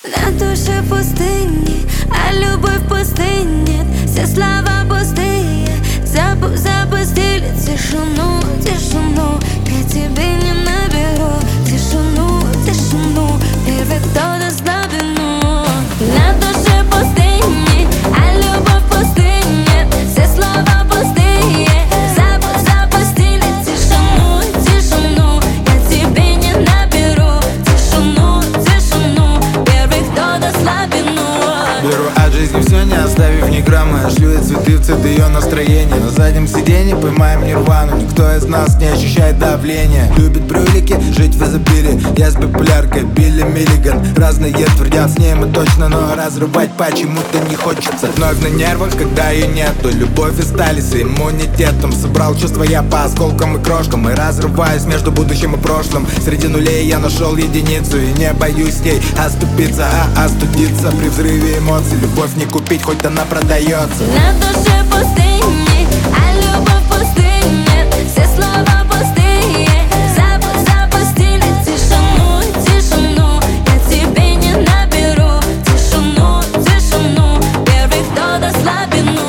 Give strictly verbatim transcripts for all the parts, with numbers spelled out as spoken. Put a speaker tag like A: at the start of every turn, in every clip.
A: На душе пустыни, а любовь пустыни. Все слова пустые, запу запустили тишину, тишину. Я тебе не наберу тишину, тишину. Первый кто-то слабину. На душе пустыни, а любовь пустыни. Все слова пустые, запу запустили тишину, тишину. Я тебе не наберу тишину, тишину. Первый кто-то слабину.
B: Беру от жизни все, не оставив ни грамма. Шлю я цветы в цвет ее настроения. На заднем сиденье поймаем нирвану. Никто из нас не ощущает давления. Любит брюлики, жить в изобилии. Я с биполяркой, Билли Миллиган. Разные твердят, с ней мы точно, но разрывать почему-то не хочется. Вновь на нервах, когда ее нету. Любовь и стали с иммунитетом. Собрал чувства я по осколкам и крошкам. И разрываюсь между будущим и прошлым. Среди нулей я нашел единицу. И не боюсь ей оступиться, а остудиться при взрыве эмоций. Любовь не купить, хоть она продается.
A: На душе пустыни, а любовь пустыни. Все слова пустые, запу запустили тишину, тишину. Я тебе не наберу тишину, тишину. Первый кто-то слабину.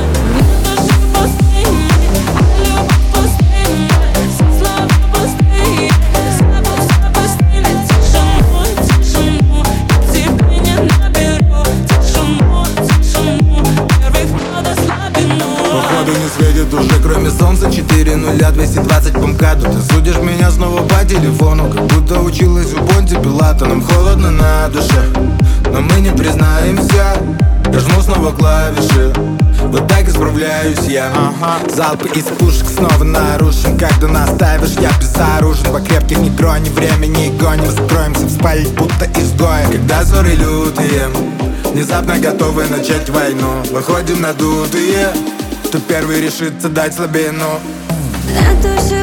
A: На душе пустыни, а любовь пустыни. Все слова пустые, запу запустили тишину, тишину. Я тебе не наберу тишину, тишину. Первый кто-то слабину.
B: Походу не светит уже кроме солнца. Четыре нуля, двести двадцать по МКАДу. Ты судишь меня снова по телефону, как будто училась у Понти Пилата. Нам холодно на душе, но мы не признаемся. Я жму снова клавиши, вот так исправляюсь я. ага. Залпы из пушек снова нарушен. Когда наставишь, я безоружен. По крепких ни крони времени гоним. Закроемся в спальне, будто изгои. Когда ссоры лютые, внезапно готовы начать войну. Выходим надутые, кто первый решится дать слабину.
A: На душе